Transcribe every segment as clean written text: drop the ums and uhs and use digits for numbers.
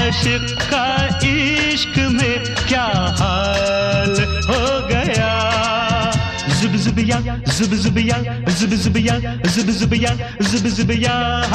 आशिक का इश्क में क्या हाल हो गया। जुब जुबिया जुब जुबिया जुब जुबिया जुब जुबिया जुब जुबिया।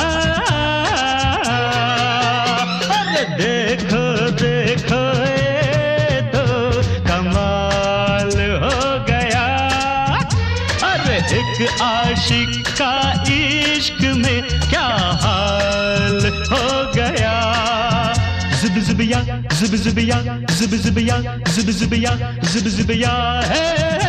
अरे देखो देखो ये तो कमाल हो गया। अरे एक आशिक का इश्क में क्या हाल हो गया। जुब जुबिया जुब जुबिया जुब जुबिया जुब जुबिया जुब जुबिया है।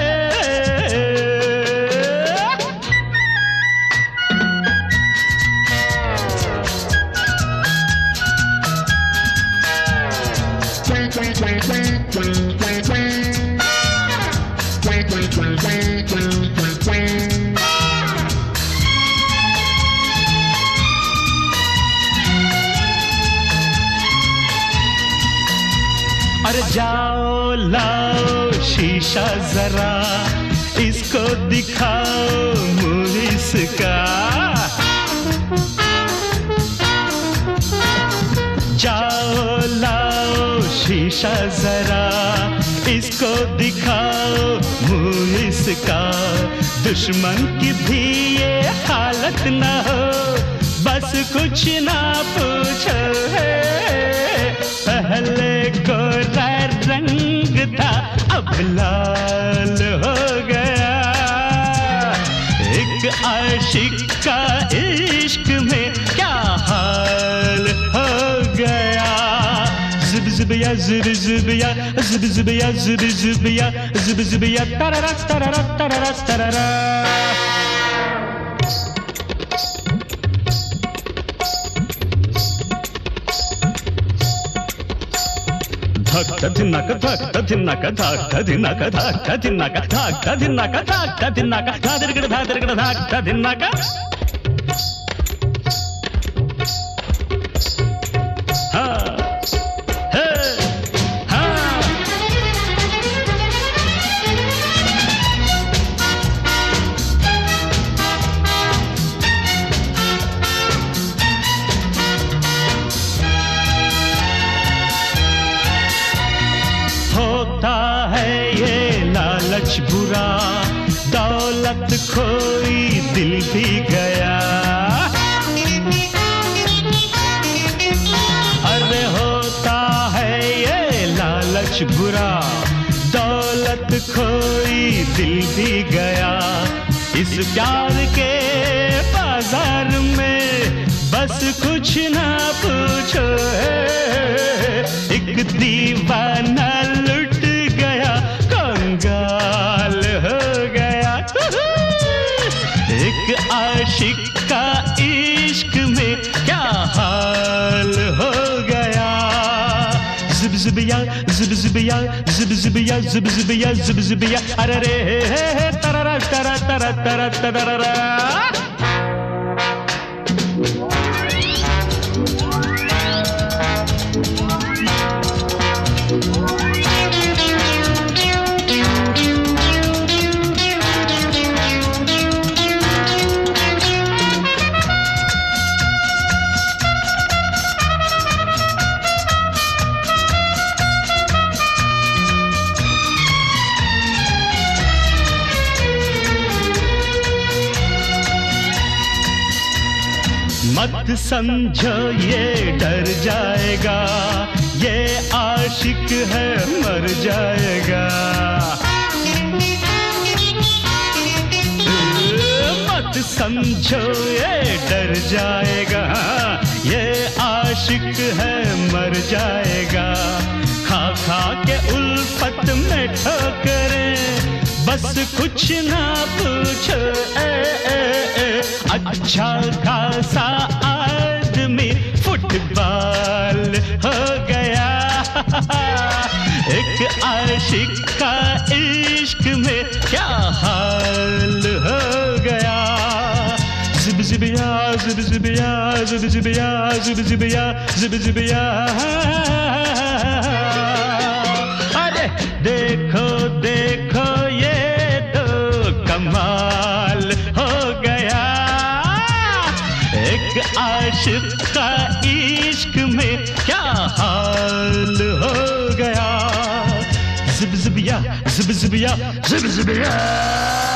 अरे जाओ लाओ शीशा जरा इसको दिखाओ मुँह इसका। जाओ लाओ शीशा जरा इसको दिखाओ मुँह इसका। दुश्मन की भी ये हालत न हो बस कुछ ना पूछो है। पहले गोरा रंग था अब लाल हो गया। एक आशिक का इश्क में क्या हाल हो गया। जुब जुबिया जुब जुबिया जुब जुबिया जुब जुबिया जुब जुबिया तररा तररा तररा तररा। धक धिनक धक धिनक धक धिनक धक धिनक धक धिनक धक धिनक धादरगड़ धादरगड़ धक धिनक। होता है ये लालच बुरा दौलत खोई दिल भी गया। अरे होता है ये लालच बुरा दौलत खोई दिल भी गया। इस प्यार के बाजार में बस कुछ ना पूछो एक दीवाना लुट गया कंगाल हो गया। एक आशिक का इश्क में क्या हाल हो गया। जुब जुबिया जुब जुबिया जुब जुबिया जुब जुबिया जुब जुबिया। अरे रे तररा तरा तरा तरा तररा। मत समझो ये डर जाएगा ये आशिक है मर जाएगा। मत समझो ये डर जाएगा ये आशिक है मर जाएगा। खा खा के उल्फत में ठोकरें बस कुछ ना पूछो अच्छा खासा आदमी फुटबॉल हो गया। एक आशिक का इश्क में क्या हाल हो गया। जुब जुबिया जुब जुबिया जुब जुबिया जुब जुबिया जुब जुबिया। अरे देखो देखो ये तो कमाल हो गया। एक आशिक का इश्क में क्या हाल जिब जिबिया जिब जिबिया